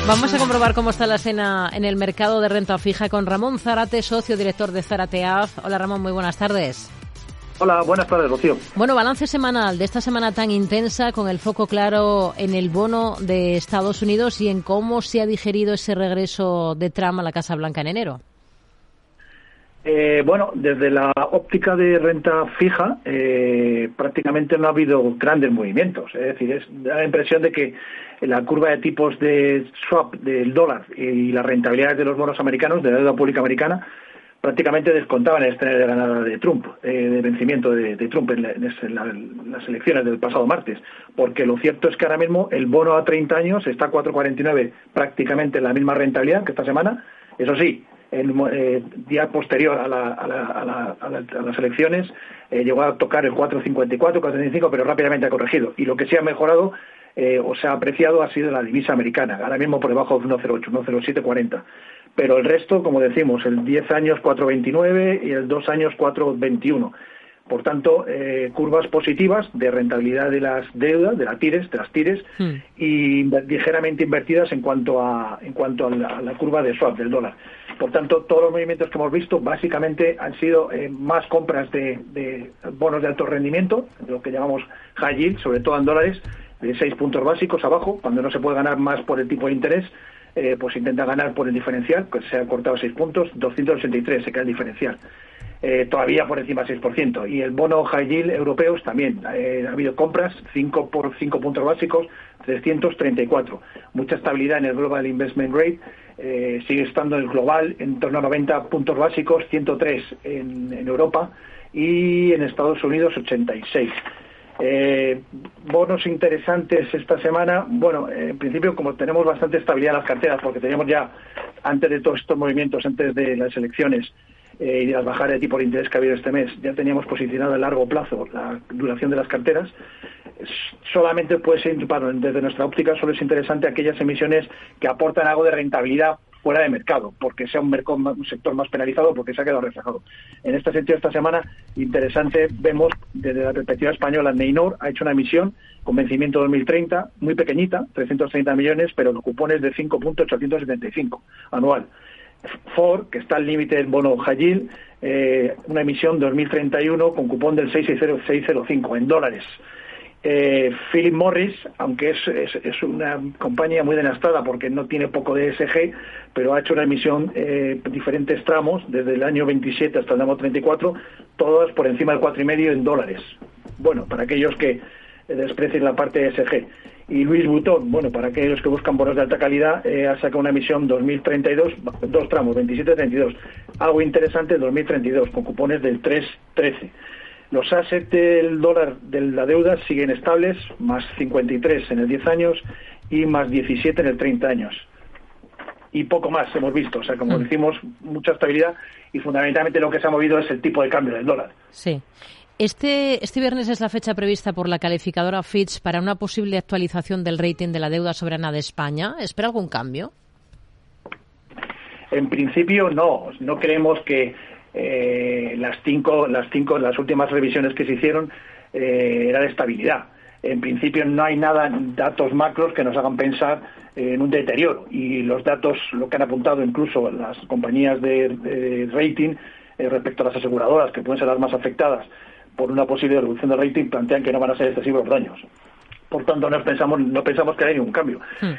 Vamos a comprobar cómo está la escena en el mercado de renta fija con Ramón Zárate, socio director de Zárate AF. Hola Ramón, muy buenas tardes. Hola, buenas tardes, Rocío. Bueno, balance semanal de esta semana tan intensa, con el foco claro en el bono de Estados Unidos y en cómo se ha digerido ese regreso de Trump a la Casa Blanca en enero. Bueno, desde la óptica de renta fija, prácticamente no ha habido grandes movimientos. Es decir, da la impresión de que la curva de tipos de swap del dólar y las rentabilidades de los bonos americanos, de la deuda pública americana, prácticamente descontaban el escenario de ganada de Trump, de vencimiento de Trump en las elecciones del pasado martes. Porque lo cierto es que ahora mismo el bono a 30 años está a 4,49, prácticamente la misma rentabilidad que esta semana. Eso sí, el día posterior a las elecciones llegó a tocar el 4,54, 4,35, pero rápidamente ha corregido. Y lo que sí ha mejorado o se ha apreciado ha sido la divisa americana, ahora mismo por debajo de 1,08, 1,0740. Pero el resto, como decimos, el 10 años 4,29 y el 2 años 4,21. Por tanto, curvas positivas de rentabilidad de las deudas, de las tires, y ligeramente invertidas en cuanto a la curva de swap del dólar. Por tanto, todos los movimientos que hemos visto básicamente han sido más compras de bonos de alto rendimiento, lo que llamamos high yield, sobre todo en dólares, de 6 puntos básicos abajo. Cuando no se puede ganar más por el tipo de interés, pues intenta ganar por el diferencial, que se ha cortado 6 puntos, 283 se queda el diferencial. Todavía por encima del 6%. Y el bono high yield europeos también. Ha habido compras, 5 por 5 puntos básicos, 334. Mucha estabilidad en el Global Investment Rate. Sigue estando el global en torno a 90 puntos básicos, 103 en Europa y en Estados Unidos 86. Bonos interesantes esta semana. Bueno, en principio, como tenemos bastante estabilidad en las carteras, porque teníamos ya, antes de todos estos movimientos, antes de las elecciones y de las bajadas de tipo de interés que ha habido este mes, ya teníamos posicionado a largo plazo la duración de las carteras. Solamente puede ser, desde nuestra óptica, solo es interesante aquellas emisiones que aportan algo de rentabilidad fuera de mercado, porque sea un sector más penalizado, porque se ha quedado reflejado. En este sentido, esta semana, interesante, vemos desde la perspectiva española, Neinor ha hecho una emisión con vencimiento 2030, muy pequeñita, 330 millones, pero los cupones de 5,875 anual. Ford, que está al límite del bono high yield, una emisión 2031 con cupón del 6,605 en dólares. Philip Morris, aunque es una compañía muy denostada porque no tiene poco de ESG, pero ha hecho una emisión diferentes tramos desde el año 27 hasta el año 34, todas por encima del 4,5 en dólares. Bueno, para aquellos que desprecien la parte ESG. Y Louis Vuitton, bueno, para aquellos que buscan bonos de alta calidad, ha sacado una emisión 2032, dos tramos, 27-32. Algo interesante, 2032, con cupones del 3,13. Los assets del dólar de la deuda siguen estables, más 53 en el 10 años y más 17 en el 30 años. Y poco más hemos visto, o sea, como decimos, mucha estabilidad, y fundamentalmente lo que se ha movido es el tipo de cambio del dólar. Sí. Este viernes es la fecha prevista por la calificadora Fitch para una posible actualización del rating de la deuda soberana de España. ¿Espera algún cambio? En principio no creemos que las últimas revisiones que se hicieron era de estabilidad. En principio no hay datos macros que nos hagan pensar en un deterioro, y los datos, lo que han apuntado incluso las compañías de rating respecto a las aseguradoras, que pueden ser las más afectadas por una posible reducción del rating, plantean que no van a ser excesivos los daños. Por tanto, no pensamos que haya ningún cambio.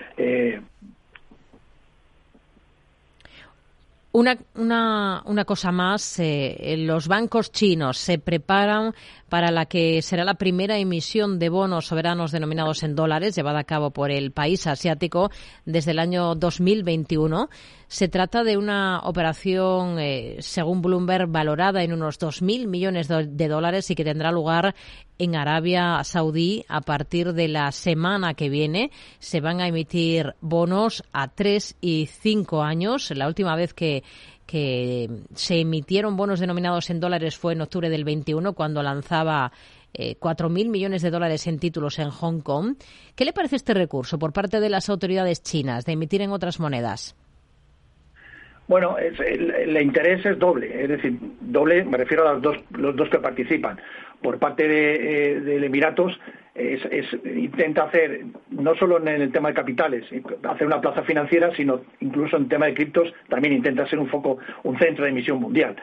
Una cosa más, los bancos chinos se preparan para la que será la primera emisión de bonos soberanos denominados en dólares llevada a cabo por el país asiático desde el año 2021. Se trata de una operación, según Bloomberg, valorada en unos 2.000 millones de dólares y que tendrá lugar en Arabia Saudí a partir de la semana que viene. Se van a emitir bonos a 3 y 5 años. La última vez que se emitieron bonos denominados en dólares fue en octubre del 21, cuando lanzaba 4.000 millones de dólares en títulos en Hong Kong. ¿Qué le parece este recurso por parte de las autoridades chinas de emitir en otras monedas? Bueno, el interés es doble, es decir, doble, me refiero a los dos que participan. Por parte del Emiratos intenta hacer, no solo en el tema de capitales, hacer una plaza financiera, sino incluso en tema de criptos también intenta ser un centro de emisión mundial.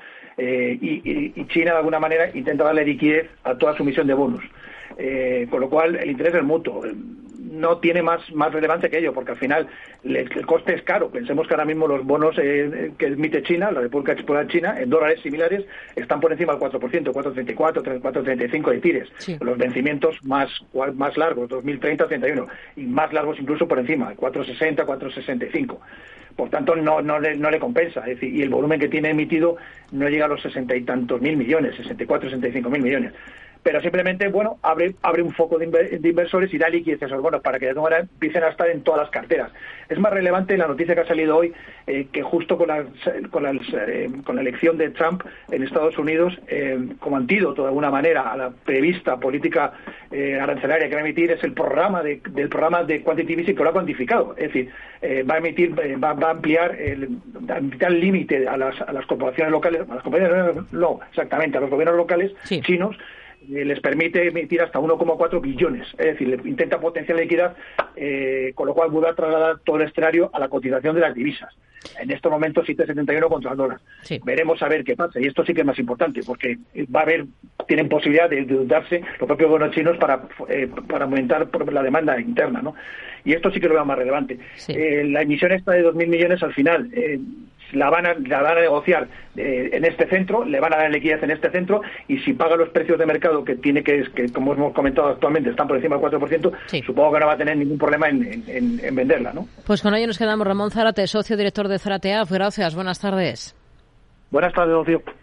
Y China, de alguna manera, intenta darle liquidez a toda su emisión de bonos. Con lo cual, el interés es mutuo. No tiene más relevancia que ello, porque al final el coste es caro. Pensemos que ahora mismo los bonos que emite China, la República Popular China, en dólares similares, están por encima del 4%, 4,34, 4,35 de tires. Sí. Los vencimientos más largos, 2030, 31, y más largos incluso por encima, 4,60, 4,65. Por tanto, no le compensa. Es decir, y el volumen que tiene emitido no llega a los 60 y tantos mil millones, 64, 65 mil millones. Pero simplemente, bueno, abre un foco de inversores y da liquidez a esos bonos para que de alguna manera empiecen a estar en todas las carteras. Es más relevante la noticia que ha salido hoy, que justo con la elección de Trump en Estados Unidos, como antídoto de alguna manera a la prevista política arancelaria que va a emitir, es el programa del programa de Quantitative Easing, que lo ha cuantificado. Es decir, va a ampliar el límite a las corporaciones locales, a los gobiernos locales chinos. Les permite emitir hasta 1,4 billones, es decir, intenta potenciar la liquidez, con lo cual vuelve a trasladar todo el escenario a la cotización de las divisas. En estos momentos 7,71 contra el dólar. Sí. Veremos a ver qué pasa, y esto sí que es más importante, porque tienen posibilidad de endeudarse los propios bonos chinos para aumentar la demanda interna, ¿no? Y esto sí que lo veo más relevante. Sí. La emisión esta de 2.000 millones al final la van a negociar en este centro, le van a dar liquidez en este centro, y si paga los precios de mercado que como hemos comentado actualmente están por encima del 4%, sí, supongo que no va a tener ningún problema en venderla, ¿no? Pues con ello nos quedamos. Ramón Zárate, socio director de Zárate. Gracias, buenas tardes. Buenas tardes, Rocío.